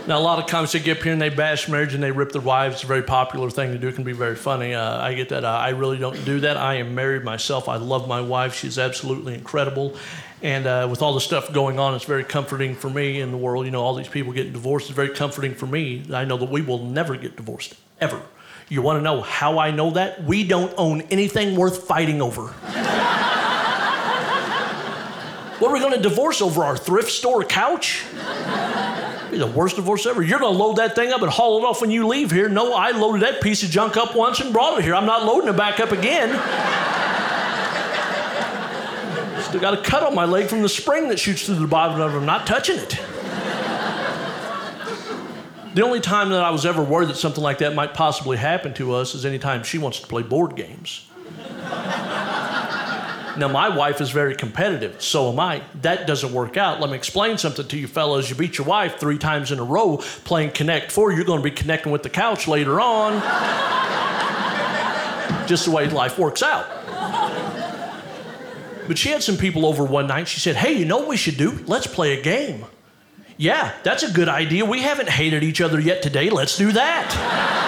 Now, a lot of comics, they get up here and they bash marriage and they rip their wives. It's a very popular thing to do. It can be very funny. I get that. I really don't do that. I am married myself. I love my wife. She's absolutely incredible. And with all the stuff going on, it's very comforting for me in the world. You know, all these people getting divorced. It's very comforting for me. I know that we will never get divorced, ever. You want to know how I know that? We don't own anything worth fighting over. What are we going to divorce over? Our thrift store couch? Be the worst divorce ever. You're going to load that thing up and haul it off when you leave here. No, I loaded that piece of junk up once and brought it here. I'm not loading it back up again. Still got a cut on my leg from the spring that shoots through the bottom of it. I'm not touching it. The only time that I was ever worried that something like that might possibly happen to us is anytime she wants to play board games. Now, my wife is very competitive, so am I. That doesn't work out. Let me explain something to you fellas. You beat your wife 3 times in a row playing Connect 4, you're going to be connecting with the couch later on. Just the way life works out. But she had some people over one night. She said, hey, you know what we should do? Let's play a game. Yeah, that's a good idea. We haven't hated each other yet today. Let's do that.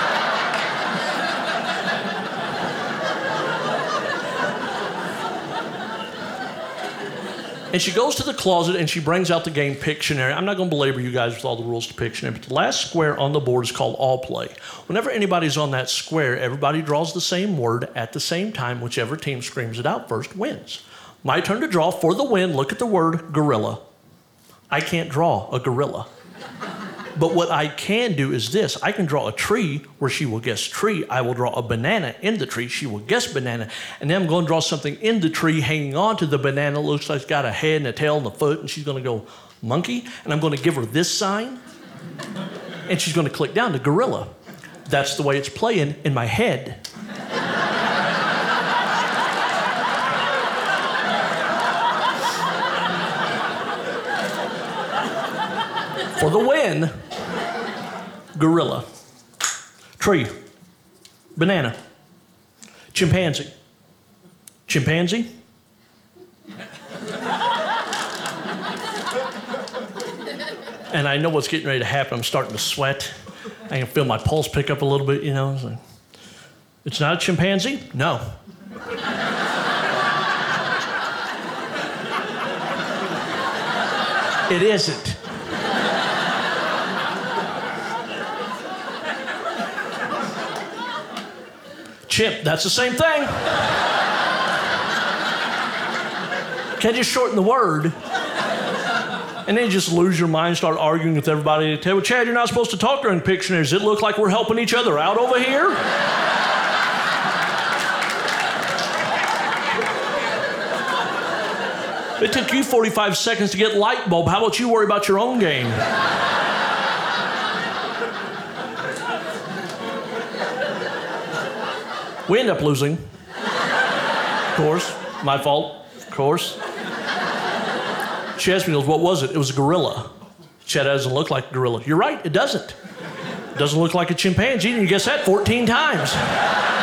And she goes to the closet and she brings out the game Pictionary. I'm not going to belabor you guys with all the rules to Pictionary, but the last square on the board is called All Play. Whenever anybody's on that square, everybody draws the same word at the same time. Whichever team screams it out first wins. My turn to draw. For the win, look at the word gorilla. I can't draw a gorilla. But what I can do is this. I can draw a tree where she will guess tree. I will draw a banana in the tree. She will guess banana. And then I'm going to draw something in the tree hanging on to the banana. It looks like it's got a head and a tail and a foot. And she's going to go, monkey. And I'm going to give her this sign. And she's going to click down to gorilla. That's the way it's playing in my head. For the win, gorilla, tree, banana, chimpanzee, chimpanzee, and I know what's getting ready to happen. I'm starting to sweat. I can feel my pulse pick up a little bit, you know. It's like, it's not a chimpanzee? No. It isn't. Chimp, that's the same thing. Can't just shorten the word. And then you just lose your mind, start arguing with everybody. Tell well, Chad, you're not supposed to talk during Pictionary. Does it look like we're helping each other out over here? It took you 45 seconds to get light bulb. How about you worry about your own game? We end up losing. Of course. My fault. Of course. She asked me, what was it? It was a gorilla. Chad, doesn't look like a gorilla. You're right, it doesn't. It doesn't look like a chimpanzee. And you guessed that 14 times.